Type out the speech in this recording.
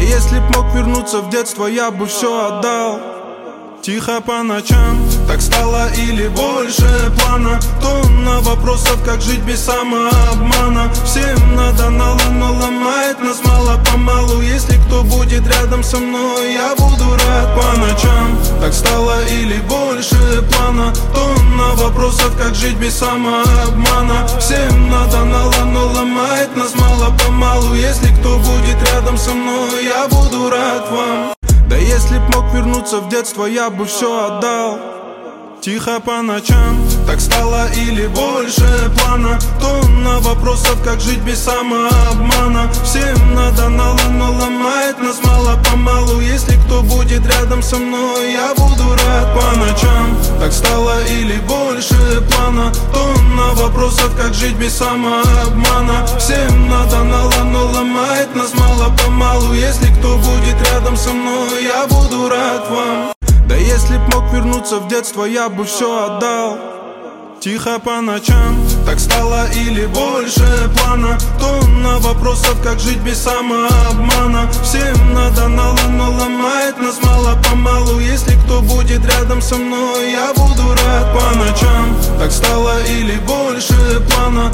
если б мог вернуться в детство, я бы все отдал. Тихо по ночам, так стало или больше плана? Тонна вопросов, как жить без самообмана. Всем надо нало, но ломает нас мало-помалу. Если кто будет рядом со мной, я буду рад. По ночам, так стало или больше плана? Тонна вопросов, как жить без самообмана. Всем надо нало, но ломает нас мало-помалу. Если кто будет рядом со мной, я буду рад вам. Да если б мог вернуться в детство, я бы все отдал. Тихо по ночам, так стало или больше плана? Тонна вопросов, как жить без самообмана. Всем надо нало, но ломает нас мало-помалу. Если кто будет рядом со мной, я буду рад. По ночам, так стало или больше плана? Тонна вопросов, как жить без самообмана. Всем надо нало, но ломает нас мало-помалу. Если кто будет рядом со мной, я буду рад вам. Да если б мог вернуться в детство, я бы все отдал. Тихо по ночам, так стало или больше плана? Тонна вопросов, как жить без самообмана. Всем надо нало, но ломает нас мало-помалу. Если кто будет рядом со мной, я буду рад. По ночам, так стало или больше плана?